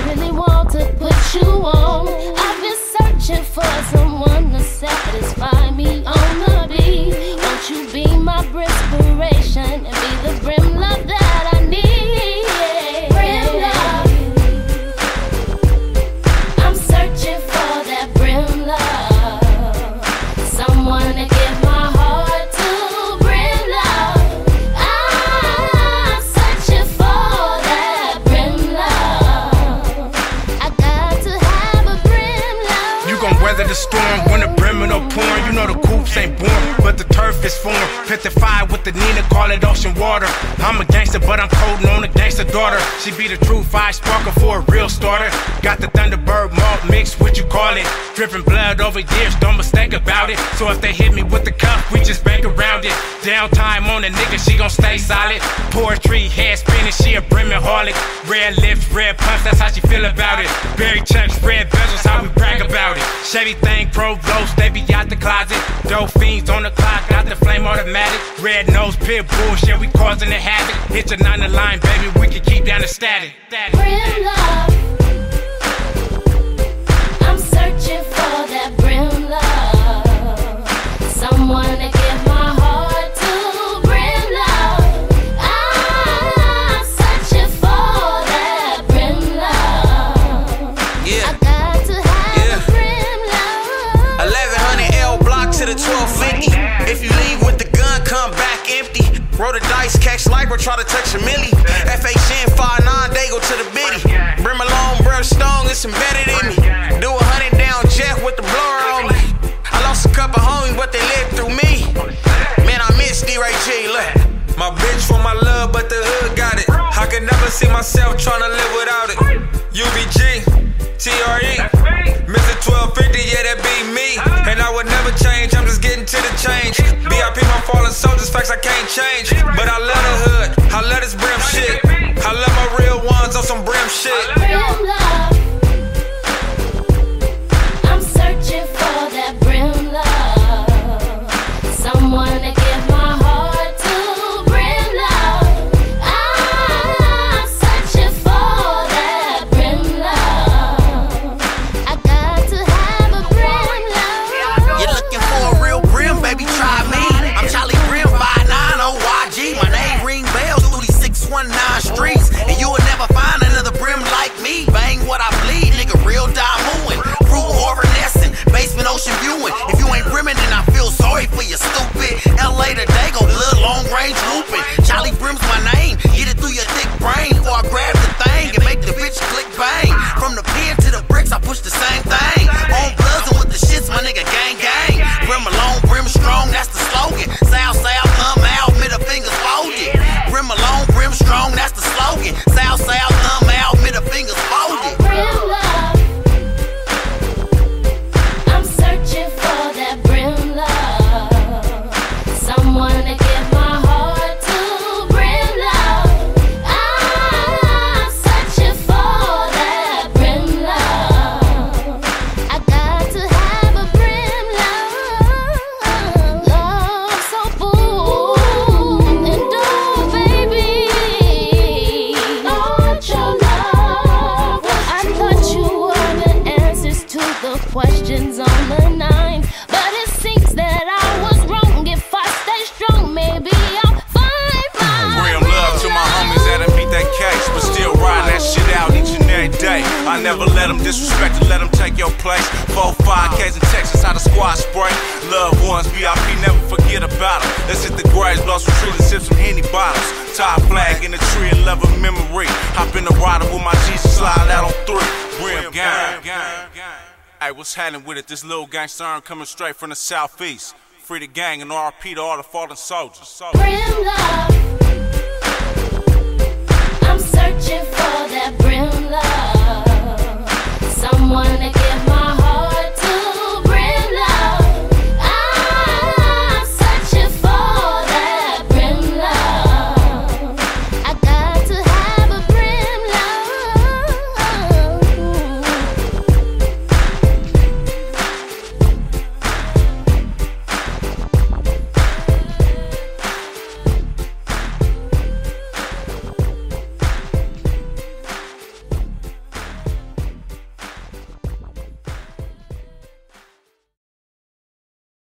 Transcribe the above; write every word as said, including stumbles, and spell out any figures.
really want to put you on. I've been searching for someone to satisfy me on the beat. Won't you be my inspiration and be the brim love that I need? Brim love. I'm searching for that brim love. Someone to give my heart to. Brim love. I'm searching for that brim love. I got to have a brim love. You gon' weather the storm when the brim no pouring. You know the coops ain't born, but the turf is formed. fifty-five with the Nina, call it ocean water. I'm a gangster, but I'm coding on a gangster daughter. She be the true five sparker for a real starter. Got the Thunderbird malt mixed, what you call it? Dripping blood over years, don't mistake about it. So if they hit me with the cuff, we just bank around it. Downtime on a nigga, she gon' stay solid. Poetry, head spinning, she a brimming harlot. Red lips, red pumps, that's how she feel about it. Berry chunks, red bezels, how we brag about it. Chevy thing, Provost, they be out the closet. Dope fiends on the clock, got the flame automatic. Red nose, pit bullshit, we causing the havoc. Hit your nine to line, baby, we can keep down the static. Brim love. I'm searching for that brim love. Someone to give my heart to. Brim love. I'm searching for that brim love. Yeah. I got to have Yeah. a brim love. eleven hundred L block to the twelve fifty. If you leave with the gun, come back empty. Roll the dice, catch lifer, try to touch a milli. F H N five nine, they go to the biddy. Brim along, brim stone, it's embedded in me. Do a hundred down jet with the blower on me. I lost a couple homies, but they lived through me. Man, I miss D-Ray G, look. My bitch for my love, but the hood got it. I could never see myself tryna live without it. U V G, T R E, Mister twelve fifty, yeah, that be me. And I would never change, I'm just getting to the change. B I P my fallen soldiers, facts I can't change. But I love the hood, I love this brim shit. I love my real ones on some brim shit. Brim love. I'm searching for that brim love. Someone to give my heart to. Brim love. I'm searching for that brim love. I got to have a brim love. You're looking for a real brim, baby, try me. I'm Charlie Brim, five nine O Y G. My name ring bells through these six one nine streets. And you will never find another brim like me. Bang what I bleed, nigga, real die mooing. Fruit Horror nesting, basement ocean viewing. If you ain't brimming, then I feel sorry for you, stupid. L A today, go little long range looping. Charlie Brim's my name, get it through your thick brain. Before I grab the thing and make the bitch click bang. From the pen to the bricks, I push the same thing. On bloods and with the shits, my nigga, gang gang. Brim alone, brim strong, that's the slogan. South, south, thumb out, middle fingers folded. Brim alone, brim strong, that's the slogan. South, south, thumb out, middle fingers folded. Brim love. I'm searching for that brim love. Someone to give my heart to. Brim love. I'm searching for that brim love. I got to have a brim love. Love so full and oh baby, Lord, your love. I thought you were the answers to the questions on the nine, but it seems that I was wrong. If I stay strong, maybe I'll find my Real love to my homies that done beat that case, but still riding that shit out each and every day. I never let them disrespect and let them take your place. Four, five K's in Texas, how the squad spray. Loved ones, B I P, never forget about them. Let's hit the graves, blow some trees and sip some Henny bottles. Top flag in the tree and love of memory. Hop in the rider with my Jesus, slide out on three. Brim gang. Hey, what's happening with it? This little gangster coming straight from the southeast. Free the gang and R I P to all the fallen soldiers. brim love.